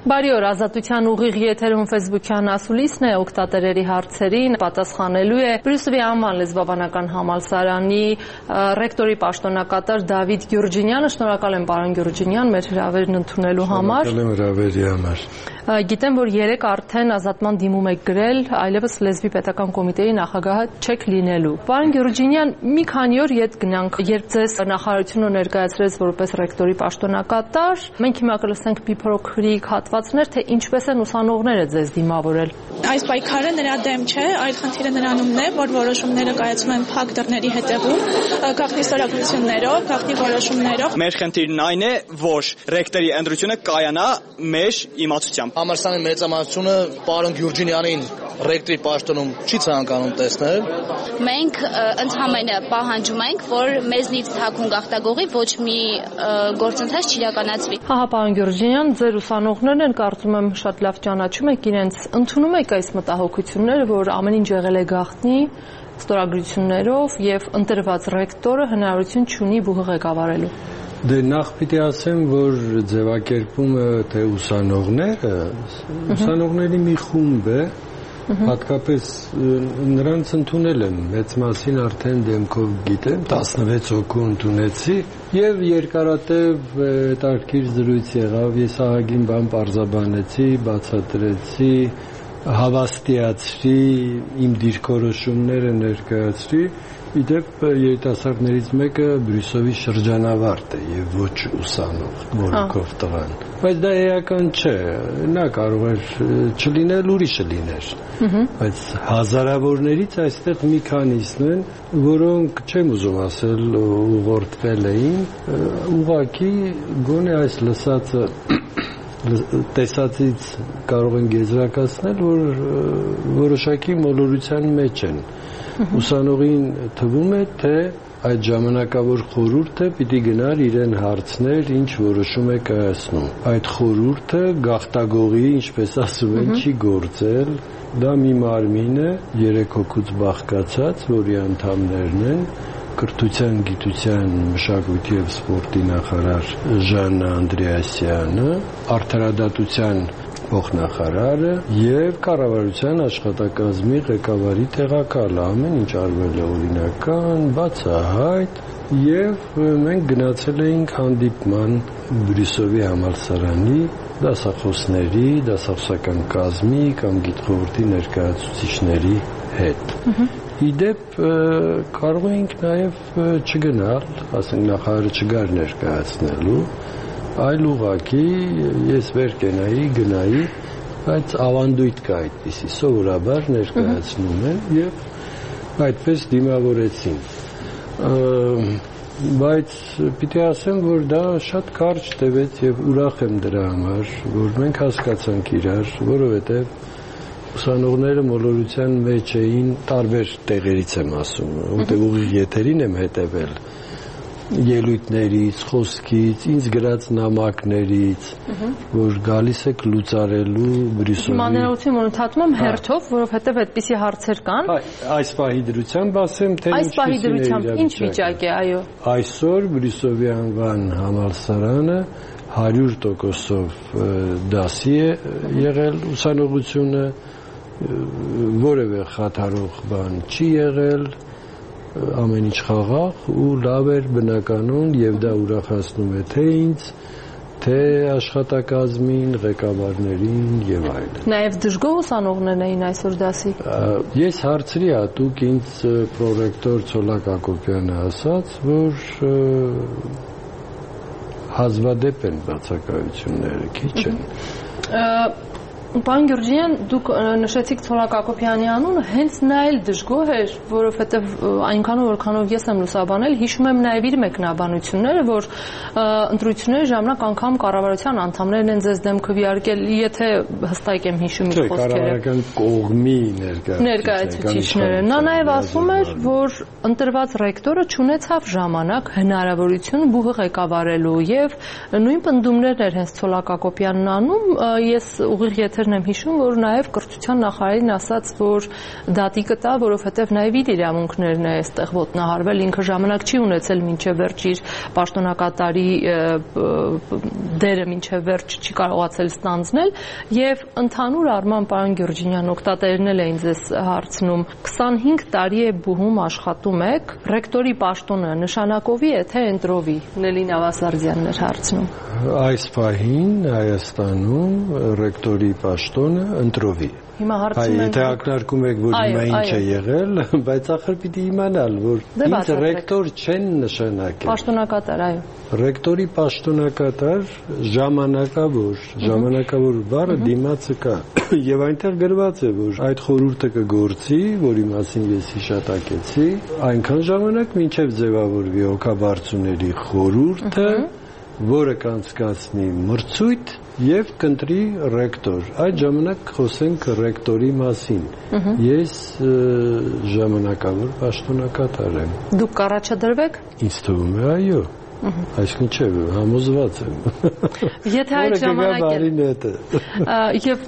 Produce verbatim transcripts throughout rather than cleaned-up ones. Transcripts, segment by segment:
Բարի օր, Ազատության ուղիղ եթերում Facebook-յան ասուլիսն է, օգտատերերի հարցերին պատասխանելու է Բրյուսովի անվան լեզվաբանական համալսարանի ռեկտորի պաշտոնակատար Դավիթ Գյուրջինյանը։ Շնորհակալ եմ, պարոն Գյուրջինյան, մեր հրավերն ընդունելու համար։ Շնորհակալ եմ հրավերի համար։ Գիտեմ, որ երեք արդեն ազատման դիմում եք գրել, այլևս լեզվի պետական կոմիտեի նախագահը չեք լինելու։ Պարոն Գյուրջինյան, մի քանի օր ետ գնանք, երբ ձեզ նախարարությունը ներկայացրեց որպես ռեկտորի պաշտոնակատար, մենք հիմա կլսենք մի փոքրիկ հատվածներ, թե ինչպես են ուսանողները ձեզ դիմավորել։ Այս պայքարը նրա դեմ չէ, այլ խնդիրը նրանումն է, որ որոշումները կայացում են փակ դռների հետևում, գաղտնի ստորագրություններով, գաղտնի որոշումներով։ Մեր խնդիրն այն է, որ ռեկտորի ընտրությունը կայանա մեր իմացությամբ։ Համալսարանի մեծամասնությունը պարոն Գյուրջինյանին ռեկտորի պաշտոնում չի ցանկանում տեսնել։ Մենք ընդհանրապես պահանջում ենք, որ մեզնից թաքուն գաղտագողի ոչ մի գործընթաց չիրականացվի։ Հա, պարոն Գյուրջինյան, ձեր ուսանողներն են, կարծում եմ շատ լավ ճանաչում եք իրենց, ընդունում եք այս մտահոգությունները, որ ամեն ինչ եղել է գաղտնի ստորագրություններով եւ ընտրված ռեկտորը հնարավորություն չունի բուհը ղեկավարելու։ Դե նախ պիտի ասեմ, որ ձևակերպումը թե ուսանողները, ուսանողների մի խումբ է, հատկապես նրանց ընդունել եմ, մեծ մասին արդեն դեմքով գիտեմ, տասնվեց հոգու ընդունեցի եւ երկարատև հետաքրքիր զրույց եղավ, ես ահագին բան պարզաբանեցի, բացատրեցի, հավաստիացրի, իմ դիրքորոշումները ներկայացրի։ Իդեպ երիտասարդներից մեկը Բրյուսովի շրջանավարտ է եւ ոչ ուսանող, որքով տղան։ Բայց դա էական չէ, նա կարող էր չլինել, ուրիշը լիներ։ Բայց հազարավորներից այստեղ մի քանիսն են, որոնք չեմ ուզում ասել ուղղորդվել էին, ուղղակի գոնե այս լսածը տեսածից կարող են եզրակացնել, որ որոշակի մոլորության մեջ են։ Ուսանողին թվում է, թե այդ ժամանակավոր խորհուրդը պիտի գնար իրեն հարցներ, ինչ որոշում է կայացնում։ Այդ խորհուրդը գաղտագողի, ինչպես ասում են, չի գործել, դա մի մարմին է, երեք հոգուց բաղկացած, որի անդամներն են կրթության, գիտության, մշակույթի եւ սպորտի նախարար Ժաննա Անդրեասյանը, արդարադատության փոխնախարարը եւ կառավարության աշխատակազմի ղեկավարի տեղակալը, ամեն ինչ արվել է օրինական, բացահայտ եւ մենք գնացել էինք հանդիպման Բրյուսովի համալսարանի դասախոսների, դասախոսական կազմի կամ գիտխորհրդի ներկայացուցիչների հետ։ Իդեպ կարող էինք նաեւ չգնալ, ասենք նախարարը չգար ներկայացնելու, այլ ուղղակի ես վեր կենայի, գնայի, բայց ավանդույթ կա այդպիսի, սովորաբար ներկայացնում են եւ այդպես դիմավորեցին։ Բայց պիտի ասեմ, որ դա շատ կարճ տևեց եւ ուրախ եմ դրա համար, որ մենք հասկացանք իրար, որովհետեւ ուսանողները մոլորության մեջ էին, տարբեր տեղերից եմ ասում, որտեղ ուղիղ եթերին եմ հետևել, ելույթներից, խոսքից, ինձ գրած նամակներից, որ գալիս եք լուծարելու Բրյուսովի։ Հիմա ներողություն, որ ընդհատում եմ հերթով, որովհետև այդպիսի հարցեր կան։ Այս պահի դրությամբ ասեմ, թե այս պահի դրությամբ ինչ վիճակ է, այո։ Այսօր Բրյուսովի անվան համալսարանը հարյուր տոկոսով դասի է եղել ուսանողությունը, որևէ խաթարող բան չի եղել, ամեն ինչ խաղաղ ու լավ էր բնականon եւ դա ուրախացնում է թե ինձ, թե աշխատակազմին, ղեկավարներին եւ այլն։ Նաեւ դժգոհ ուսանողներն էին այսօր դասի։ Ես հարցրի հատուկ ինձ պրոռեկտոր Ցոլակ Ակոպյանը ասաց, որ հազվադեպ են բացակայությունները, քիչ են։ Պարոն Գյուրջինյան, դուք նշեցիք Ցոլակ Ակոպյանի անունը, հենց նա էլ դժգոհ էր, որովհետև այնքանով որքանով ես եմ լուսաբանել, հիշում եմ նաև իր մեկնաբանությունները, որ ընտրությունների ժամանակ անգամ կառավարության անդամներն են ձեզ դեմ քվեարկել, եթե հստակ եմ հիշում իր խոսքերը։ Կառավարական կողմի ներկայացուցիչները։ Նա նաև ասում էր, որ ընտրված ռեկտորը չունեցավ ժամանակ, հնարավորություն բուհը ղեկավարելու եւ նույն պնդումներն էր հենց Ցոլակ Ակոպյանն անում, ես ուղիղ եթերն եմ հիշում, որ նաև կրթության նախարարին ասաց, որ դատի կտա, որովհետև նաև իր իրավունքներն է այստեղ ոտնահարվել, ինքը ժամանակ չի ունեցել մինչև վերջ իր պաշտոնակատարի դերը մինչև վերջ չի կարողացել ստանձնել եւ ընդհանուր առմամբ պարոն Գյուրջինյան, օգտատերն էլ էին ձեզ հարցնում, քսանհինգ տարի է բուհում աշխատում եք, ռեկտորի պաշտոնը նշանակովի է թե ընտրովի, Նելին Ավասարդյանն էր հարցնում։ Այս պահին Հայաստանում ռեկտորի պաշտոնը ընտրովի։ Հիմա հարցում են եթե ակնարկում եք, որ հիմա ինչ է եղել, բայց ախր պիտի իմանալ, որ ինձ ռեկտոր չեն նշանակել։ Պաշտոնակատար, այո։ Ռեկտորի պաշտոնակատար ժամանակավոր, ժամանակավոր բառը դիմացը կա։ Եվ այնտեղ գրված է, որ այդ խորհուրդը կգործի, որի մասին ես հիշատակեցի, այնքան ժամանակ մինչև ձևավորվի հոգաբարձուների խորհուրդը, որը կանցկացնի մրցույթ եւ կընտրի ռեկտոր։ Այդ ժամանակ խոսենք ռեկտորի մասին։ Ես ժամանակավոր պաշտոնակատար եմ։ Դուք կառաջադրվեք։ Ինձ թվում է, այո։ Այսինքն չէ, համոզված եմ։ Եթե այդ ժամանակ եւ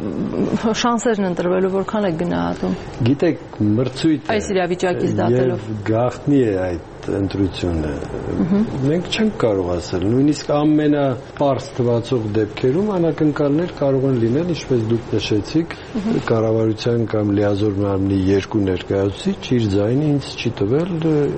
շանսերն ընտրվելու որքան եք գնահատում։ Գիտեք, մրցույթ այս իրավիճակից դատելով եւ գաղտնի է այդ ընտրությունը։ Մենք չենք կարող ասել, նույնիսկ ամենապարզ թվացող դեպքերում անակնկալներ կարող են լինել, ինչպես դուք նշեցիք, կառավարության կամ լիազոր մարմնի երկու ներկայացուցիչ իր ձայնը ինձ չի տվել,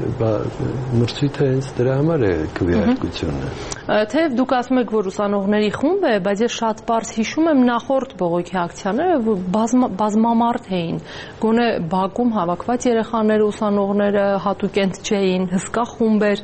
մրցույթը հենց դրա համար է քվեարկությունը։ Թեև դուք ասում եք, որ ուսանողների խումբ է, բայց ես շատ պարզ հիշում եմ նախորդ բողոքի ակցիաները բազմամարդ էին, գոնե բակում հավաքված երեխաները, ուսանողները հատուկենտ չէին, հսկա խումբեր,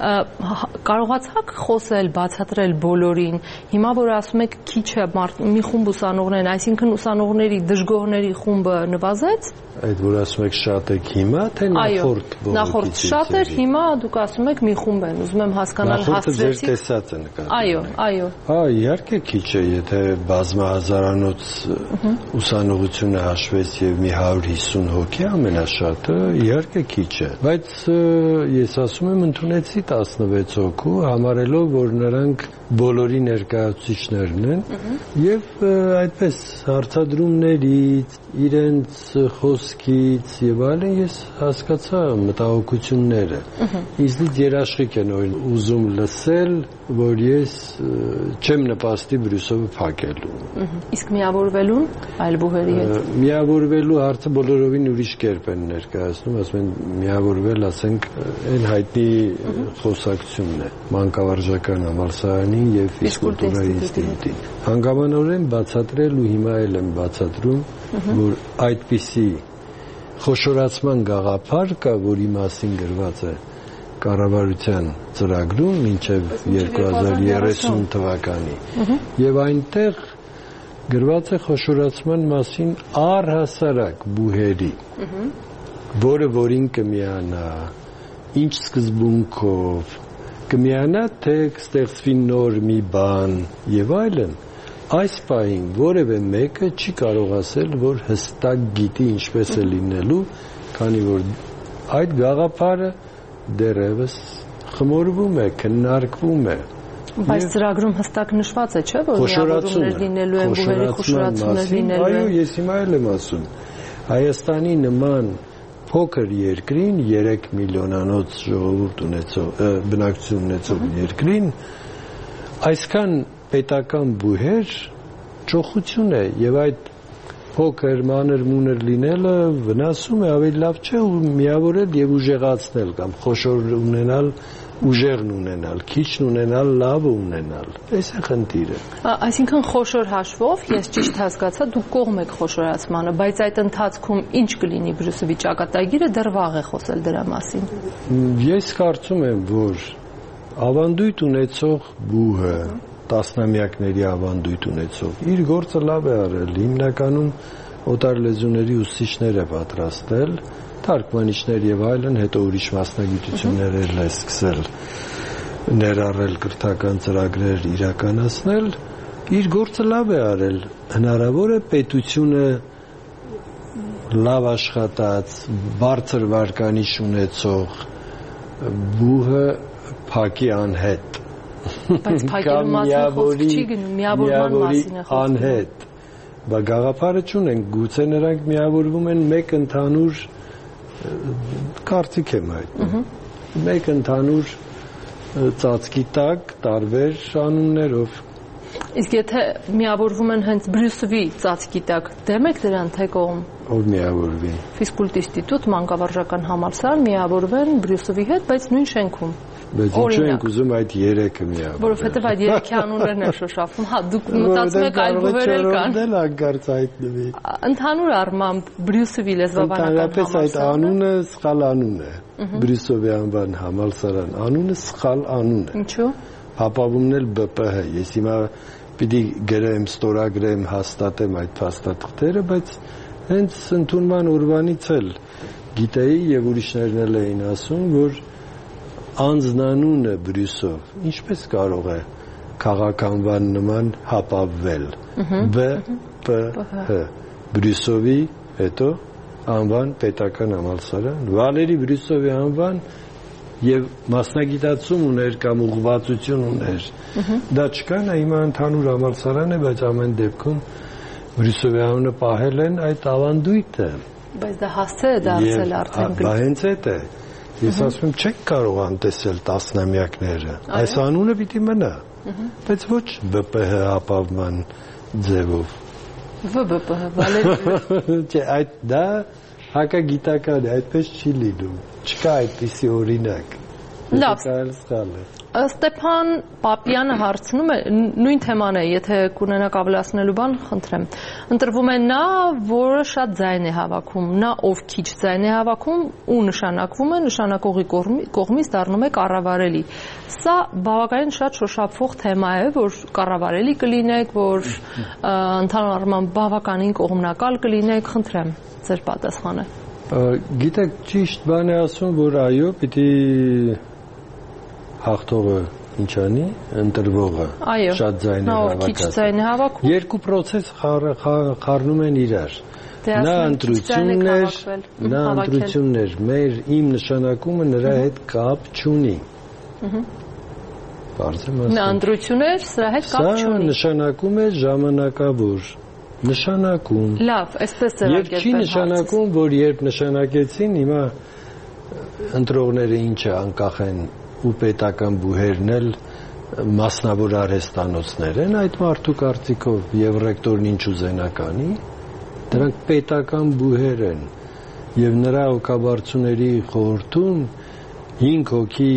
կարողացաք խոսել, բացատրել բոլորին, հիմա որ ասում եք քիչ է մի խումբ ուսանողներն, այսինքն ուսանողների դժգոհների խումբը նվազեց։ Այդ որ ասում եք շատ եք հիմա, թե նախորդ բողոքից։ Նախորդ շատ էր, հիմա դուք ասում եք մի խումբ են, ուզում եմ հասկանալ հասցրեցիք։ Այո, այո։ Հա, իհարկե քիչ է, եթե բազմահազարանոց ուսանողությունը հաշվես եւ մի հարյուր հիսուն հոգի ամենաշատը, իհարկե քիչ է։ Բայց ես ասում եմ ընդունեցի տասնվեց հոգու, համարելով, որ նրանք բոլորի ներկայացուցիչներն են եւ այդպես հարցադրումներից, իրենց խոսքից եւ այլն ես հասկացա մտահոգությունները։ Ինձնից երաշխիք են ուզում լսել, որ ես չեմ նպաստի Բրյուսովը փակելու։ Իսկ միավորվելուն այլ բուհերի հետ։ Միավորվելու հարցը բոլորովին ուրիշ կերպ են ներկայացնում, ասում են միավորվել, ասենք, այն հայտնի խոսակցությունն է, մանկավարժական համալսարանին եւ ֆիզկուլտուրայի ինստիտուտին։ Հանգամանորեն բացատրել ու հիմա էլ եմ բացատրում, որ այդպիսի խոշորացման գաղափար կա, որի մասին գրված է կառավարության ծրագրում մինչև երկու հազար երեսուն թվականի եւ այնտեղ գրված է խոշորացման մասին առհասարակ բուհերի, որը որին կմիանա, ինչ սկզբունքով կմիանա, թե կստեղծվի նոր մի բան եւ այլն։ Այս պահին որևէ մեկը չի կարող ասել, որ հստակ գիտի ինչպես է լինելու, քանի որ այդ գաղափարը դեռևս խմորվում է, քննարկվում է։ Բայց ծրագրում հստակ նշված է, չէ՞, որ միավորումներ լինելու են, բուհերի խոշորացումներ լինելու են։ Այո, ես հիմա էլ եմ ասում։ Հայաստանի նման փոքր երկրին, երեք միլիոնանոց ժողովուրդ ունեցող, բնակչություն ունեցող երկրին, այսքան պետական բուհեր ճոխություն է եւ այդ փոքր մանր մուներ լինելը վնասում է, ավելի լավ չէ ու միավորել եւ ուժեղացնել կամ խոշոր ունենալ, ուժեղն ունենալ, քիչն ունենալ, լավը ունենալ։ Այս է խնդիրը։ Այսինքն խոշոր հաշվով ես ճիշտ հասկացա, դուք կողմ եք խոշորացմանը, բայց այդ ընթացքում ինչ կլինի Բրյուսովի ճակատագիրը, դեռ վաղ է խոսել դրա մասին։ Ես կարծում եմ, որ ավանդույթ ունեցող բուհը տասնամյակների ավանդույթ ունեցող իր գործը լավ է արել, հիմնականում օտար լեզուների ուսուցիչներ է պատրաստել, թարգմանիչներ եւ այլն, հետո ուրիշ մասնագիտություններ էլ է սկսել ներառել կրթական ծրագրեր իրականացնել, իր գործը լավ է արել, հնարավոր է պետությունը լավ աշխատած, բարձր վարկանիշ ունեցող բուհը փակի անհետ Բայց փակելու մասին խոսք չի գնում, միավորման մասին է խոսքը։ Անհետ, բա գաղափարը չունեն, գուցե նրանք միավորվում են մեկ ընդհանուր կարծիք եմ հայտնում, մեկ ընդհանուր ծածկի տակ տարբեր անուններով։ Իսկ եթե միավորվում են հենց Բրյուսովի ծածկի տակ, դեմ եք դրան թե կողմ։ Ով միավորվի։ Ֆիզկուլտ ինստիտուտ, մանկավարժական համալսարան միավորվեն Բրյուսովի հետ, բայց նույն շենքում։ Բայց ինչու ենք ուզում այդ երեքը միավորել։ Որովհետև այդ երեքի անուններն են շոշափում։ Հա, դուք մտածում եք այլ բուհեր էլ կան։ Դել անկարծ հայտնվի։ Ընդհանուր առմամբ Բրյուսովի լեզվաբանական համալսարանը այդ անունը սխալ անուն է։ Բրյուսովի անվան համալսարան անունը սխալ անուն է։ Ինչու՞։ Հապավումն էլ B P H։ Ես հիմա պիտի գրեմ, ստորագրեմ, հաստատեմ այդ փաստաթղթերը, բայց հենց ընդունման օրվանից էլ գիտեի եւ ուրիշներն էլ էին ասում, որ անձնանունը Բրյուսով ինչպես կարող է քաղաքանվան նման հապավվել B P H Բրյուսովի հետո անվան պետական համալսարան Վալերի Բրյուսովի անվան եւ մասնագիտացում ուներ կամ ուղղվածություն ուներ դա չկա նա հիմա ընդհանուր համալսարան է բայց ամեն դեպքում Բրյուսովի անունը պահել են այդ ավանդույթը բայց դա հասցե է դարձել արդեն բա հենց այդ է ես ասում եմ չեք կարող անտեսել տասնամյակները այս անունը պիտի մնա բայց ոչ B P H ապավման ձևով V B P H Վալերի չէ այդ դա հակագիտական է այդպես չի լինում չկա այդպիսի օրինակ լավ Ստեփան Պապյանը հարցնում է նույն թեման է եթե կունենաք ավելացնելու բան խնդրեմ ընտրվում է նա որը շատ ձայն է հավաքում նա ով քիչ ձայն է հավաքում ու նշանակվում է նշանակողի կողմից դառնում է կառավարելի սա բավականին շատ շոշափվող թեմա է որ կառավարելի կլինեք որ ընդհանուր առմամբ բավականին կողմնակալ կլինեք խնդրեմ ձեր պատասխանը գիտեք ճիշտ բան է ասում որ այո պիտի հաղթողը ինչ անի ընտրվողը շատ ձայն է հավաքում երկու process խառնում են իրար նա ընտրություններ նա ընտրություններ մեր իմ նշանակումը նրա հետ կապ չունի բարձր մասը նա ընտրություններ սրա հետ կապ չունի սա նշանակում է ժամանակավոր նշանակում լավ այսպես ձեռագետվեն եւ չի նշանակում որ երբ նշանակեցին հիմա ընտրողները ինչը անկախ են ու պետական բուհերն էլ մասնավոր արհեստանոցներ են այդ մարդու կարծիքով եւ ռեկտորն ինչ ուզենականի դրանք պետական բուհեր են եւ նրա հոգաբարձուների խորհրդում հինգ հոգի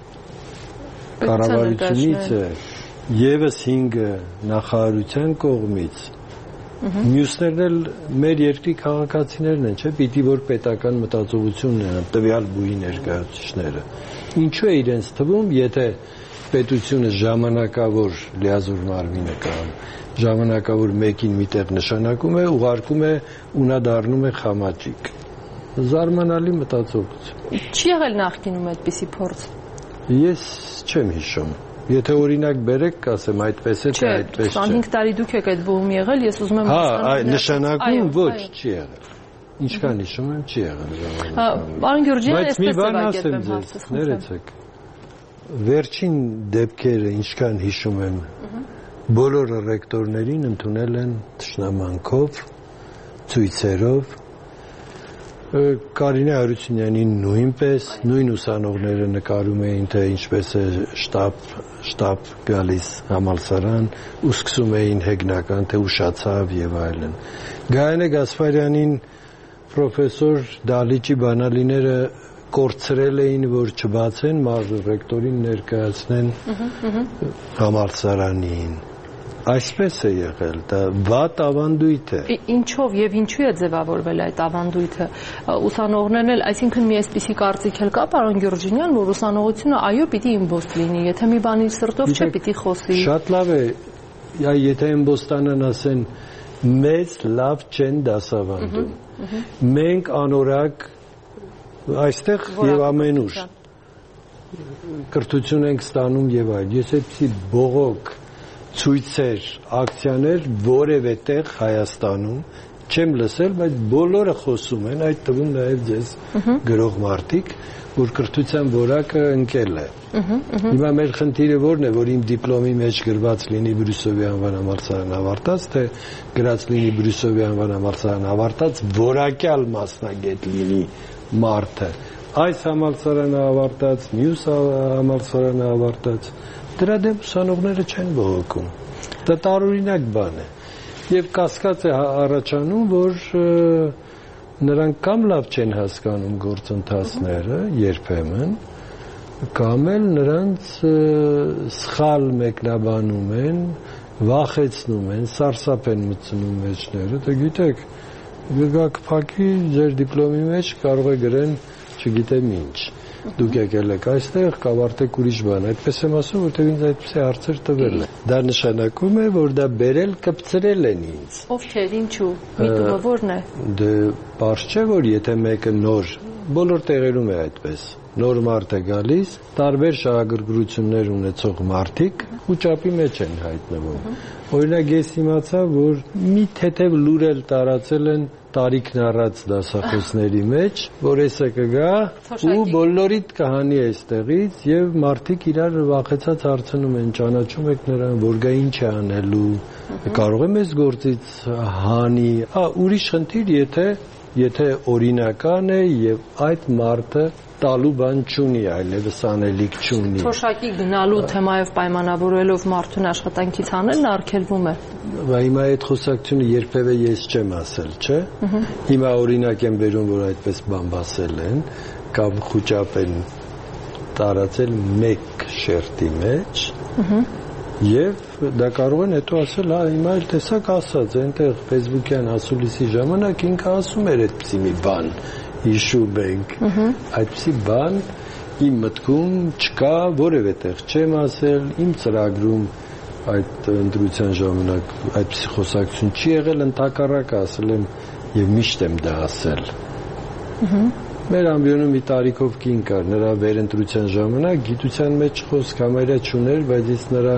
կառավարությունից է եւս հինգը նախարարության կողմից մյուսներն էլ մեր երկրի քաղաքացիներն են չէ պիտի որ պետական մտածողություն ունենան տվյալ բուհի ներկայացուցիչները ինչու է իրենց թվում եթե պետությունը ժամանակավոր լիազոր մարմին է կան ժամանակավոր մեկին միտեղ նշանակում է ուղարկում է ու նա դառնում է խամաճիկ զարմանալի մտածողություն չի եղել նախկինում այդպիսի փորձ ես չեմ հիշում Եթե օրինակ բերեք, կասեմ, այդպես է, թե այդպես չէ։ քսանհինգ տարի դուք եք այդ բուհում եղել, ես ուզում եմ Հա, նշանակում ոչ, չի եղել։ Ինչքան հիշում եմ, չի եղել։ Պարոն Գյուրջյան, այսպես ձևակերպեմ հարցը։ Ներեցեք։ Վերջին դեպքերը, ինչքան հիշում եմ, բոլոր ռեկտորներին ընդունել են թշնամանքով, ցույցերով Կարինե Հարությունյանին նույնպես նույն ուսանողները նկարում էին թե ինչպես է շտաբ շտաբ գալիս համալսարան ու սկսում էին հեգնական թե ուշացավ եւ այլն Գայանե Գասպարյանին պրոֆեսոր Դալիճի բանալիները կորցրել էին որ չբացեն մարդ ռեկտորին ներկայացնեն համալսարանին Այսպես է եղել, դա վատ ավանդույթ է։ Ինչով եւ ինչու է ձևավորվել այդ ավանդույթը։ Ուսանողներն էլ, այսինքն մի այսպիսի կարծիք էլ կա, պարոն Գյուրջինյան, որ ուսանողությունը այո պիտի իմբոստ լինի, եթե մի բանի սրտով չէ պիտի խոսի։ Շատ լավ է, եթե իմբոստանան ասեն, մեծ լավ չեն դասավանդում։ Մենք անորակ այստեղ եւ ամենուր կրթություն ենք ստանում եւ այլ։ Ես այդպիսի բողոք ցույցեր, ակցիաներ որևէ տեղ Հայաստանում չեմ լսել, բայց բոլորը խոսում են, այդ թվում նաև ձեզ գրող մարդիկ, որ կրթության որակը ընկել է։ Հիմա մեր խնդիրը որն է, որ իմ դիպլոմի մեջ գրված լինի Բրյուսովի անվան համալսարան ավարտած, թե գրած լինի Բրյուսովի անվան համալսարան ավարտած, որակյալ մասնագետ լինի մարդը։ Այս համալսարանը ավարտած, մյուս համալսարանը ավարտած, դրա դեմ ուսանողները չեն բողոքում։ Դա տարօրինակ բան է։ Եվ կասկած է առաջանում, որ նրանք կամ լավ չեն հասկանում գործընթացները երբեմն, կամ էլ նրանց սխալ մեկնաբանում են, վախեցնում են, սարսափ են մտցնում մեջները, դե գիտեք, գգակ փակի ձեր դիպլոմի մեջ կարող է գրեն, չգիտեմ ինչ, դուք եկել եք այստեղ, կավարտեք ուրիշ բան, այդպես եմ ասում, որտեղ ինձ այդպիսի հարցեր տվել են։ Դա նշանակում է, որ դա բերել կպցրել են ինձ։ Ովքեր, ինչու, միտումը որն է։ Դե պարզ չէ, որ եթե մեկը նոր, բոլոր տեղերում է այդպես, նոր մարդ է գալիս, տարբեր շահագրգռություններ ունեցող մարդիկ ու ճապի մեջ են հայտնվում։ Օրինակ ես իմացա, որ մի թեթև լուր էլ տարածել են տարիքն առած դասախոսների մեջ, որ էսը կգա ու բոլորիդ կհանի այստեղից եւ մարդիկ իրար վախեցած հարցնում են, ճանաչում եք նրան, որ գա ինչ է անելու, կարող է մեզ գործից հանի, ա ուրիշ խնդիր, եթե եթե օրինական է եւ այդ մարդը տալու բան չունի, այլևս անելիք չունի։ Թոշակի գնալու թեմայով պայմանավորելով մարդուն աշխատանքից հանելն արգելվում է։ Բայց հիմա այդ խոսակցությունը երբևէ ես չեմ ասել, չէ՞։ Հիմա օրինակ եմ բերում, որ այդպես բան ասել են, կամ խոճապ են տարածել մեկ շերտի մեջ։ Եվ դա կարող են հետո ասել, հա, հիմա էլ տեսակ ասած, այնտեղ Facebook-յան ասուլիսի ժամանակ ինքը ասում էր այդպիսի մի բան, հիշում ենք, այդպիսի բան իմ մտքում չկա, որևէ տեղ չեմ ասել, իմ ծրագրում այդ ընտրության ժամանակ այդպիսի խոսակցություն չի եղել, ընդհակառակը ասել եմ եւ միշտ եմ դա ասել։ Մեր ամբիոնում մի տարիքով կին կար, նրա վերընտրության ժամանակ գիտության մեջ խոսք համարյա չուներ, բայց ես նրա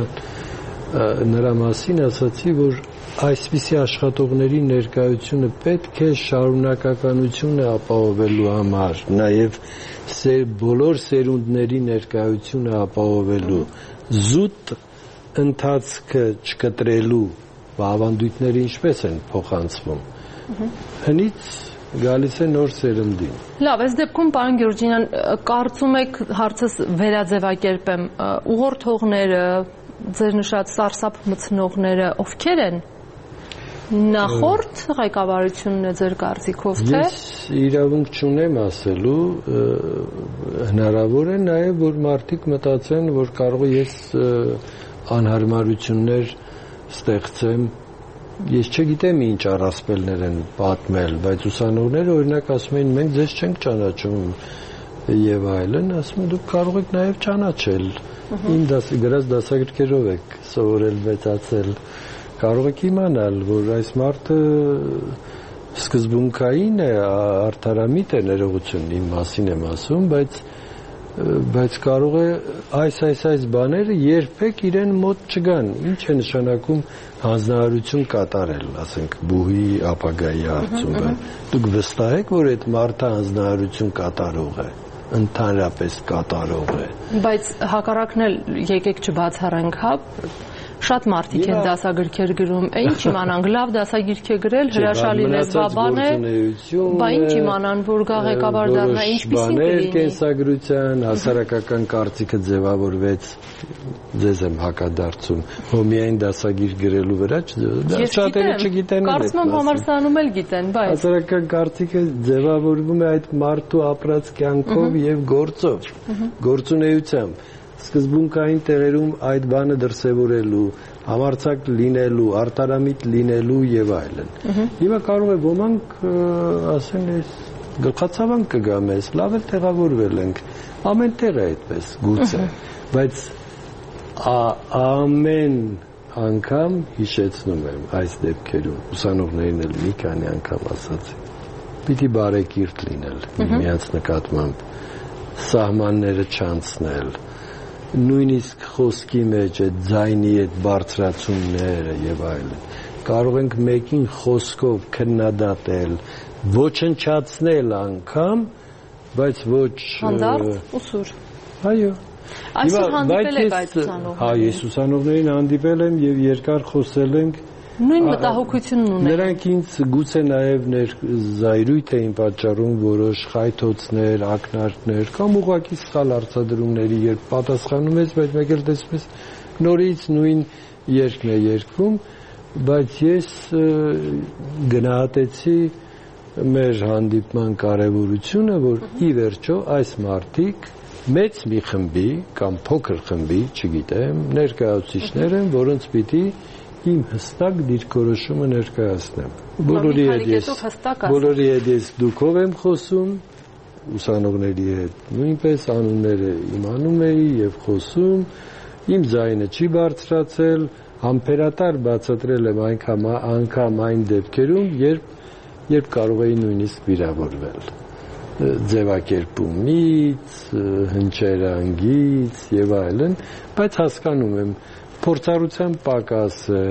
նրա մասին ասացի, որ այսպիսի աշխատողների ներկայությունը պետք է շարունակականությունը ապահովելու համար, նաև բոլոր սերունդների ներկայությունը ապահովելու, զուտ ընթացքը չկտրելու ավանդույթները ինչպես են փոխանցվում։ Հնից գալիս է նոր սերնդին։ Լավ, այս դեպքում, պարոն Գյուրջինյան, կարծում եք հարցս վերաձևակերպեմ, ուղղորդողները, ձեր նշած սարսափ մտցնողները ովքեր են։ Նախորդ ղեկավարությունն է ձեր կարծիքով, թե։ Ես իրավունք չունեմ ասելու, հնարավոր է նաև որ մարդիկ մտածեն, որ կարող ես անհարմարություններ ստեղծեմ։ Ես չգիտեմ ինչ առասպելներ են պատմել, բայց ուսանողները օրինակ ասում են մենք ձեզ չենք ճանաչում եւ այլն, ասում դուք կարող եք նաեւ ճանաչել։ Իմ դաս գրած դասագրքերով եք սովորել մեծացել։ Կարող եք իմանալ, որ այս մարդը սկզբունքային է, արդարամիտ է, ներողություն իմ մասին եմ ասում, բայց բայց կարող է այս այս այս բաները երբեք իրեն մոտ չգան։ Ինչ է նշանակում հանձնարարություն կատարել, ասենք բուհի ապագայի հարցում։ Դուք վստահ եք, որ այդ մարդը հանձնարարություն կատարող է, ընդհանրապես կատարող է։ Բայց հակառակն էլ եկեք չբացառենք, հա, շատ մարդիկ են դասագրքեր գրում, ինչ իմանանք, լավ դասագիրք է գրել, հրաշալի լեզվաբան է, բա ինչ իմանան, որ գա ղեկավար դառնա, ինչպիսին կլինի։ Կենսագրության հասարակական կարծիքը ձևավորվեց, ձեզ եմ հակադարձում, հո միայն դասագիր գրելու վրա, շատերը չգիտեն։ Կարծում եմ համալսարանում էլ գիտեն, բայց հասարակական կարծիքը ձևավորվում է այդ մարդու ապրած կյանքով եւ գործով, գործունեությամբ։ Սկզբունքային տեղերում այդ բանը դրսևորելու, համարձակ լինելու, արտարամիտ լինելու եւ այլն։ Հիմա կարող է ոմանք ասեն, ես գլխացավանք կգա մեզ, լավ է տեղավորվել ենք, ամեն տեղ է այդպես, գուցե, բայց ամեն անգամ հիշեցնում եմ այս դեպքերում, ուսանողներին էլ մի քանի անգամ ասացի, պիտի բարեկիրթ լինել, միմյանց նկատմամբ, սահմանները չանցնել, նույնիսկ խոսքի մեջ այդ ձայնի այդ բարձրացումները եւ այլն կարող ենք մեկին խոսքով քննադատել, ոչնչացնել անգամ, բայց ոչ հանդարտ ու սուր։ Այո։ Այսօր հանդիպել եք այդ ուսանողներին։ Հա, ես ուսանողներին հանդիպել եմ եւ երկար խոսել ենք։ Նույն մտահոգությունն ունեն։ Նրանք ինձ գուցե նաեւ զայրույթ էին պատճառում որոշ խայթոցներ, ակնարկներ կամ ուղղակի սխալ արձադրումների, երբ պատասխանում ես, բայց մեկ էլ տեսնում ես նորից նույն երկն է երկվում, բայց ես գնահատեցի մեր հանդիպման կարևորությունը, որ ի վերջո այս մարդիկ մեծ մի խմբի կամ փոքր խմբի, չգիտեմ, ներկայացուցիչներ են, որոնց պիտի իմ հստակ դիրքորոշումը ներկայացնեմ։ Բոլորի հետ ես բոլորի հետ ես դուքով եմ խոսում, ուսանողների հետ նույնպես անունները իմանում էի եւ խոսում, իմ ձայնը չի բարձրացել, համբերատար բացատրել եմ այնքան անգամ այն դեպքերում, երբ երբ կարող էի նույնիսկ վիրավորվել ձևակերպումից, հնչերանգից եւ այլն, բայց հասկանում եմ փորձառության պակաս է,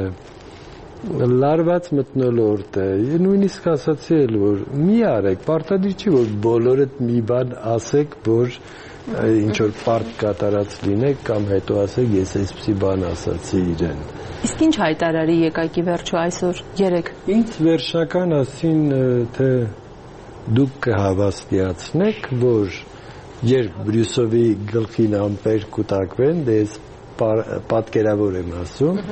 լարված մթնոլորտ է, նույնիսկ ասացի էլ, որ մի արեք, պարտադիր չի, որ բոլորդ մի բան ասեք, որ ինչ-որ պարտ կատարած լինեք, կամ հետո ասեք, ես այսպիսի բան ասացի իրեն։ Իսկ ինչ հայտարարի եկայքի վերջո այսօր, երեք։ Ինձ վերջնական ասին, թե դուք կհավաստիացնեք, որ երբ Բրյուսովի գլխին ամպեր կուտակվեն, դե ես պատկերավոր եմ ասում,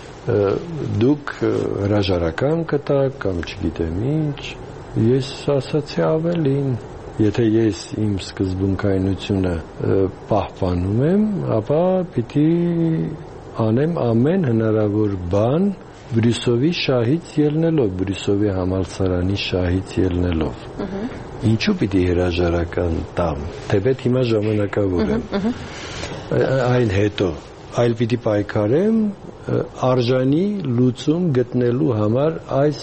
դուք հրաժարական կտակ կամ չգիտեմ ինչ, ես ասացի ավելին, եթե ես իմ սկզբունքայնությունը պահպանում եմ, ապա պիտի անեմ ամեն հնարավոր բան Բրյուսովի շահից ելնելով, Բրյուսովի համալսարանի շահից ելնելով։ Ինչու պիտի հրաժարական տամ, թեպետ հիմա ժամանակավոր եմ, այն հետո, այլ պիտի պայքարեմ արժանի լուծում գտնելու համար այս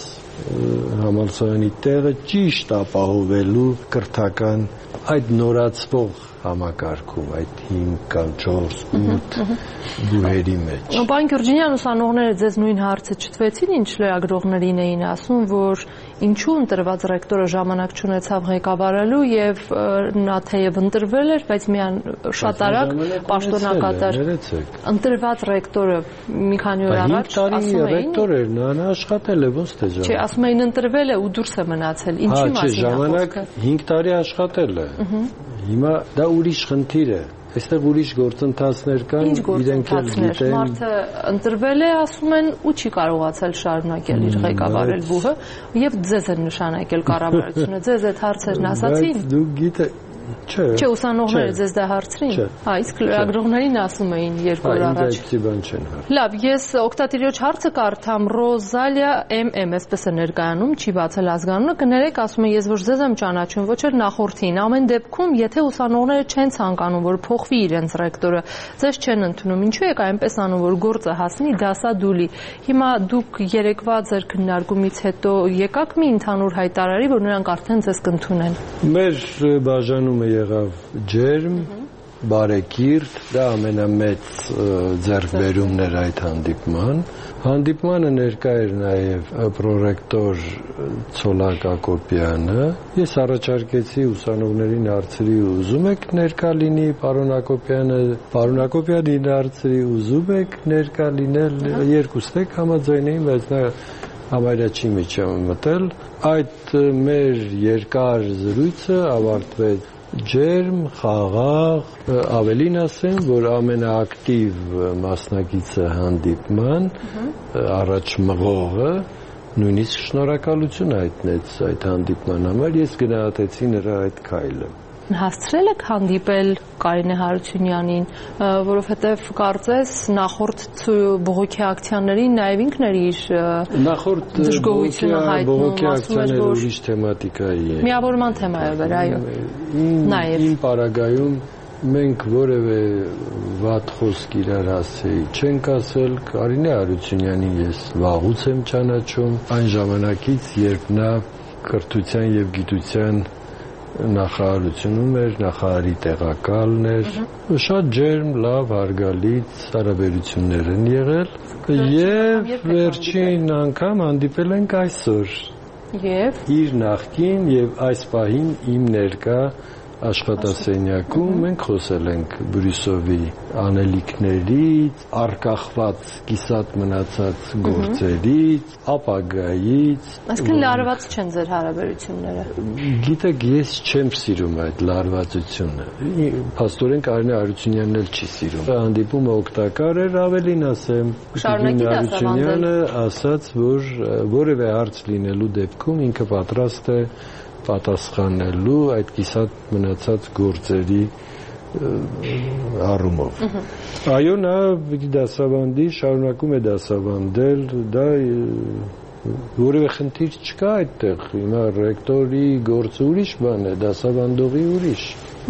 համալսարանի տեղը ճիշտ ապահովելու կրթական այդ նորացվող համակարգում, այդ հինգ կամ չորս ութ բուհերի մեջ։ Պարոն Գյուրջինյան, ուսանողները ձեզ նույն հարցը չտվեցին, ինչ լրագրողներին էին ասում, որ ինչու ընտրված ռեկտորը ժամանակ չունեցավ ղեկավարելու եւ նա թեև ընտրվել էր, բայց միան շատ արագ պաշտոնակատար ընտրված ռեկտորը մի քանի օր առաջ ասում էին ռեկտոր էր, նա աշխատել է ոնց թե ժամանակ։ Չէ, ասում էին ընտրվել է ու դուրս է մնացել։ Ինչի մասին է ժամանակ հինգ տարի աշխատել է։ Հիմա դա ուրիշ խնդիր է։ Այստեղ ուրիշ գործընթացներ կան, իրենք էլ գիտեն։ Մարդը ընտրվել է, ասում են, ու չի կարողացել շարունակել իր ղեկավարել բուհը, եւ ձեզ են նշանակել կառավարությունը։ Ձեզ այդ հարցերն ասացին։ Բայց դուք գիտեք, չէ։ Չէ, ուսանողները ձեզ դա հարցրին։ Հա, իսկ լրագրողներին ասում էին երկու օր առաջ։ Այդպիսի բան չեն հարցրել։ Լավ, ես օգտատիրոջ հարցը կարդամ, Ռոզալիա էմ էմ, այսպես է ներկայանում, չի բացել ազգանունը, կներեք, ասում է, ես ոչ ձեզ եմ ճանաչում, ոչ էլ նախորդին։ Ամեն դեպքում, եթե ուսանողները չեն ցանկանում, որ փոխվի իրենց ռեկտորը, ձեզ չեն ընդունում, ինչու եք այնպես անում, որ գործը հասնի դասադուլի։ Հիմա դուք երեկվա ձեր քննարկումից հետո եկաք մի ընդհանուր հայտարարի, որ նրանք արդեն ձեզ կընդունեն։ Մեր բաժանումը եղավ ջերմ, բարեկիրթ, դա ամենամեծ ձեռքբերումն էր այդ հանդիպման։ Հանդիպմանը ներկա էր նաև պրոռեկտոր Ցոլակ Ակոպյանը։ Ես առաջարկեցի ուսանողներին հարցրի, ուզում եք ներկա լինի պարոն Ակոպյանը, պարոն Ակոպյանին հարցրի, ուզում եք ներկա լինել, երկուստ եք համաձայնեին, բայց նա համարյա չի միջամտել։ Այդ մեր երկար զրույցը ավարտվեց ջերմ, խաղաղ, ավելին ասեմ, որ ամենաակտիվ մասնակիցը հանդիպման, առաջ մղողը, նույնիսկ շնորհակալություն հայտնեց այդ հանդիպման համար, ես գնահատեցի նրա այդ քայլը։ Հասցրել եք հանդիպել Կարինե Հարությունյանին, որովհետև կարծես նախորդ բողոքի ակցիաներին նաև ինքն էր իր դժգոհությունը հայտնում, ասում էր, որ ուրիշ թեմատիկայի է։ Միավորման թեմայով էր, այո։ Նաև իմ պարագայում մենք որևէ վատ խոսք իրար ասեի չենք ասել, Կարինե Հարությունյանին ես վաղուց եմ ճանաչում, այն ժամանակից, երբ նա կրթության եւ գիտության նախարարությունում էր, նախարարի տեղակալն էր, շատ ջերմ, լավ, հարգալից հարաբերություններ են եղել եւ վերջին անգամ հանդիպել ենք այսօր։ Եվ իր նախկին եւ այս պահին իմ ներկա աշխատասենյակում մենք խոսել ենք Բրյուսովի անելիքներից, արկախված կիսատ մնացած գործերից, ապագայից։ Այսինքն լարված չեն ձեր հարաբերությունները։ Գիտեք, ես չեմ սիրում այդ լարվածությունը։ Փաստորեն Կարինե Արությունյանն էլ չի սիրում։ Հանդիպումը օգտակար էր, ավելին ասեմ, Շարունակի Արությունյանը ասաց, որ որևէ հարց լինելու դեպքում ինքը պատրաստ է պատասխանելու այդ կիսատ մնացած գործերի առումով։ Այո, նա պիտի դասավանդի, շարունակում է դասավանդել, դա որևէ խնդիր չկա այդտեղ։ Հիմա ռեկտորի գործը ուրիշ բան է, դասավանդողի ուրիշ։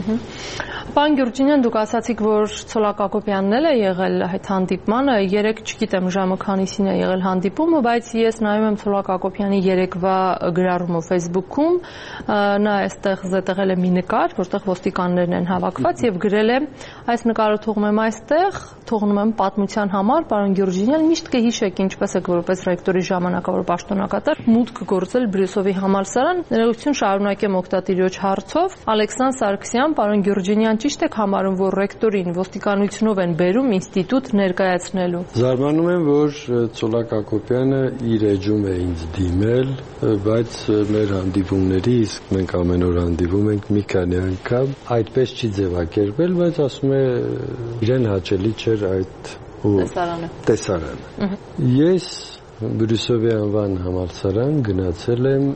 Պարոն Գյուրջինյան, դուք ասացիք, որ Ցոլակ Հակոբյանն էլ է եղել այդ հանդիպմանը, երեք չգիտեմ ժամը քանիսին է եղել հանդիպումը, բայց ես նայում եմ Ցոլակ Հակոբյանի երեկվա գրառումը Facebook-ում, նա այստեղ զետեղել է մի նկար, որտեղ ոստիկաններն են հավաքված եւ գրել է. այս նկարը թողնում եմ այստեղ, թողնում եմ պատմության համար, պարոն Գյուրջինյան, միշտ կհիշեք ինչպես եք որպես ռեկտորի ժամանակավոր պաշտոնակատար մուտք գործել Բրյուսովի համալսարան, ներողություն շարունակեմ օգտատիրոջ հարցով, Ալեքսան Սարգսյան, պարոն Գյուրջինյան, ճիշտ եք համարում, որ ռեկտորին ոստիկանությունով են բերում ինստիտուտ ներկայացնելու։ Զարմանում եմ, որ Ցոլակ Հակոբյանը իր էջում է ինձ դիմել, բայց մեր հանդիպումների, իսկ մենք ամեն օր հանդիպում ենք մի քանի անգամ, այդպես չի ձևակերպել, բայց ասում է իրեն հաճելի չէր այդ տեսարանը։ Տեսարանը։ Ես Բրյուսովի անվան համալսարան գնացել եմ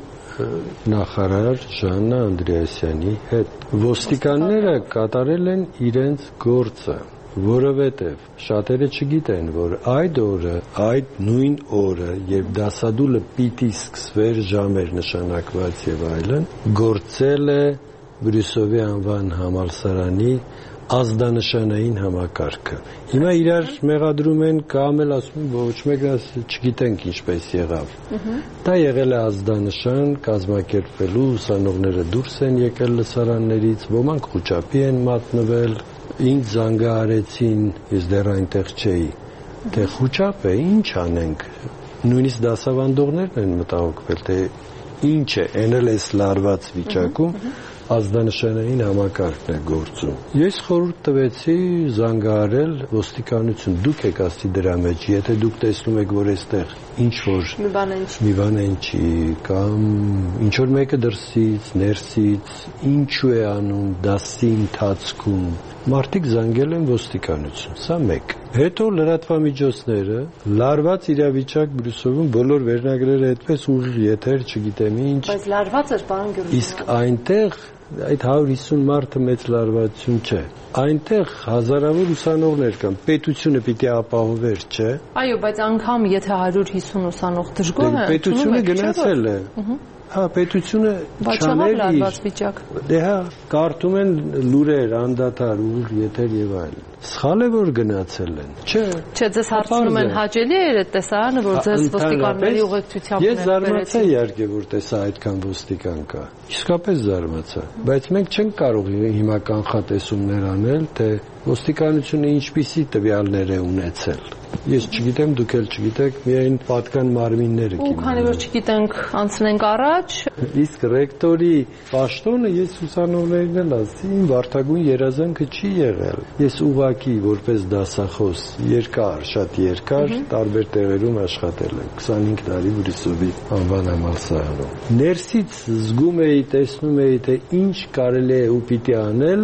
նախարար Ժաննա Անդրեասյանի հետ։ Ոստիկանները կատարել են իրենց գործը, որովհետև շատերը չգիտեն, որ այդ օրը, այդ նույն օրը, երբ դասադուլը պիտի սկսվեր, ժամեր նշանակված եւ այլն, գործել է Բրյուսովի անվան համալսարանի ազդանշանային համակարգը։ Հիմա իրար մեղադրում են կամ էլ ասում են ոչ մեկը չգիտենք ինչպես եղավ։ Դա եղել է ազդանշան կազմակերպելու, ուսանողները դուրս են եկել լսարաններից, ոմանք խուճապի են մատնվել, ինձ զանգահարեցին, ես դեռ այնտեղ չէի։ Թե խուճապ է, ինչ անենք։ Նույնիսկ դասավանդողներն են մտահոգվել, թե ինչ է, էնել էս լարված վիճակում ազդանշանային համակարգն է գործում։ Ես խորհուրդ տվեցի զանգահարել ոստիկանություն, դուք եք ասի դրա մեջ, եթե դուք տեսնում եք, որ այստեղ ինչ որ մի բան չի, մի բան չի, կամ ինչ որ մեկը դրսից, ներսից, ինչու է անում դասի ընթացքում, մարդիկ զանգել են ոստիկանություն, սա մեկ։ Հետո լրատվամիջոցները, լարված իրավիճակ Բրյուսովում, բոլոր վերնագրերը այդպես ուղիղ եթեր, չգիտեմ ինչ։ Բայց լարված էր, պարոն Գյուրջինյան։ Իսկ այնտեղ այդ հարյուր հիսուն մարդը մեծ լարվածություն չէ։ Այնտեղ հազարավոր ուսանողներ կան, պետությունը պիտի ապահովեր, չէ։ Այո, բայց անգամ եթե հարյուր հիսուն ուսանող դժգոհ է, պետությունը գնացել է։ Հա, պետությունը չաներ իր։ Դե հա, կարդում են լուրեր, անդադար, ուղիղ եթեր եւ այլն։ Սխալ է որ գնացել են։ Չէ։ Չէ, ձեզ հարցնում են հաճելի է այդ տեսարանը, որ ձեզ ոստիկանների ուղեկցությամբ Ես զարմացա իհարկե, որ տեսա այդքան ոստիկան կա։ Իսկապես զարմացա, բայց մենք չենք կարող հիմա կանխատեսումներ անել, թե ոստիկանությունը ինչպիսի տվյալներ է ունեցել։ Ես չգիտեմ, դուք էլ չգիտեք, միայն պատկան մարմինները կիմանան։ Ու քանի որ չգիտենք, անցնենք առաջ։ Իսկ ռեկտորի պաշտոնը ես ուսանողներին էլ ասի, իմ վարդագույն երազանքը չի եղել։ Ես ուղղակի որպես դասախոս երկար, շատ երկար տարբեր տեղերում աշխատել եմ, քսանհինգ տարի Բրյուսովի անվան համալսարանում։ Ներսից զգում էի, տեսնում էի, թե ինչ կարելի է ու պիտի անել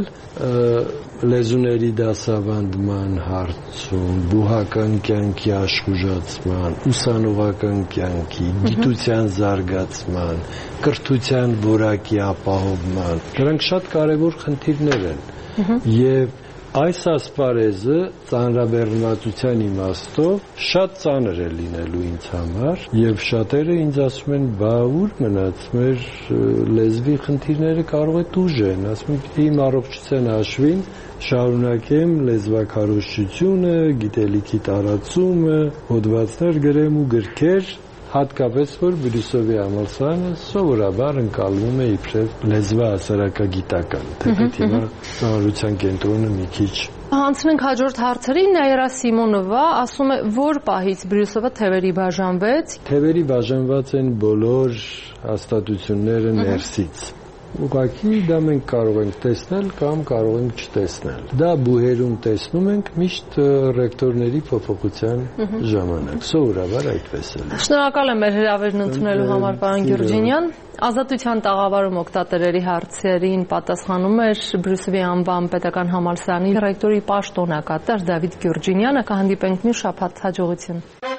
լեզուների դասավանդման հարցում, բուհական կյանքի աշխուժացման, ուսանողական կյանքի, գիտության զարգացման, կրթության որակի ապահովման։ Դրանք շատ կարևոր խնդիրներ են։ Եվ այս ասպարեզը ծանրաբեռնվածության իմաստով շատ ծանր է լինելու ինձ համար, եւ շատերը ինձ ասում են, բա ուր մնաց մեր լեզվի խնդիրները կարող է տուժեն, ասում են, իմ առողջության հաշվին շարունակեմ լեզվաքարոզչությունը, գիտելիքի տարածումը, հոդվածներ գրեմ ու գրքեր, հատկապես որ Բրյուսովի համալսարանը սովորաբար ընկալվում է իբրև լեզվահասարակագիտական, թեպետ հիմա ծանրության կենտրոնը մի քիչ։ Անցնենք հաջորդ հարցերին, Նաիրա Սիմոնովա ասում է, որ պահից Բրյուսովը թևերի բաժանվեց։ Թևերի բաժանված են բոլոր հաստատությունները ներսից։ ուղղակի դա մենք կարող ենք տեսնել կամ կարող ենք չտեսնել։ Դա բուհերում տեսնում ենք միշտ ռեկտորների փոփոխության ժամանակ։ Սովորաբար այդպես է։ Շնորհակալ եմ մեր հրավերն ընդունելու համար, պարոն Գյուրջինյան։ Ազատության տաղավարում օգտատերերի հարցերին պատասխանում էր Բրյուսովի անվան պետական համալսարանի ռեկտորի պաշտոնակատար Դավիթ Գյուրջինյանը։ Կհանդիպենք մյուս շաբաթ, հաջողություն։